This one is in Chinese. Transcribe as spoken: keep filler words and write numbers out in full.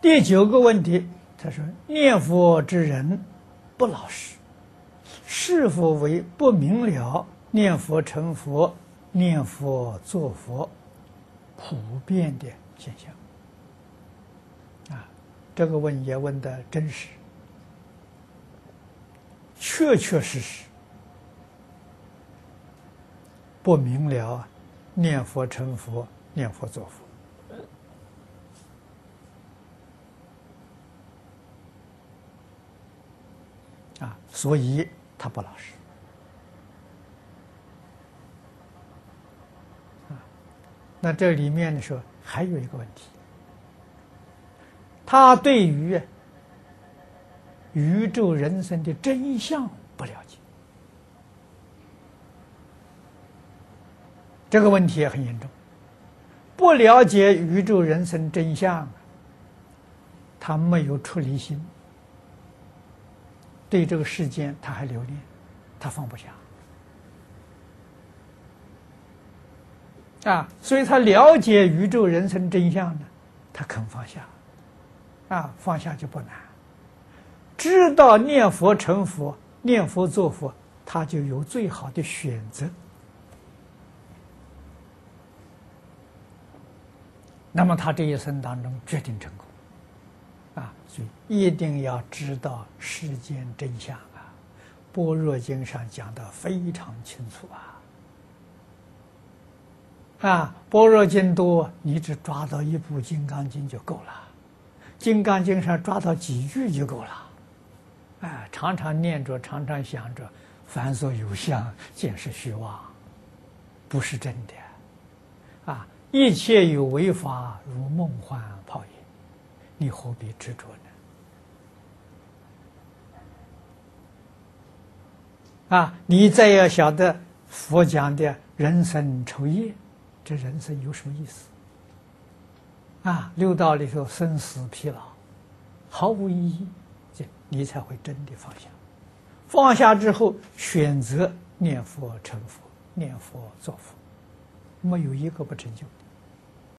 第九个问题，他说：念佛之人不老实，是否为不明了念佛成佛、念佛作佛普遍的现象？啊，这个问也问得真实，确确实实不明了念佛成佛、念佛作佛。啊，所以他不老实。啊，那这里面的时候还有一个问题，他对于宇宙人生的真相不了解，这个问题也很严重。不了解宇宙人生真相，他没有出离心。对这个世间他还留恋，他放不下啊，所以他了解宇宙人生真相呢，他肯放下啊，放下就不难。知道念佛成佛、念佛作佛，他就有最好的选择。那么他这一生当中决定成功。啊，所以一定要知道世间真相啊！般若经上讲得非常清楚啊！啊，般若经多，你只抓到一部《金刚经》就够了，《金刚经》上抓到几句就够了。哎，常常念着，常常想着，凡所有相，皆是虚妄，不是真的。啊，一切有为法，如梦幻泡影。你何必执着呢？啊，你再要晓得佛讲的人生愁业，这人生有什么意思？啊，六道里头生死疲劳，毫无意义，这你才会真的放下。放下之后，选择念佛成佛，念佛作佛，没有一个不成就的。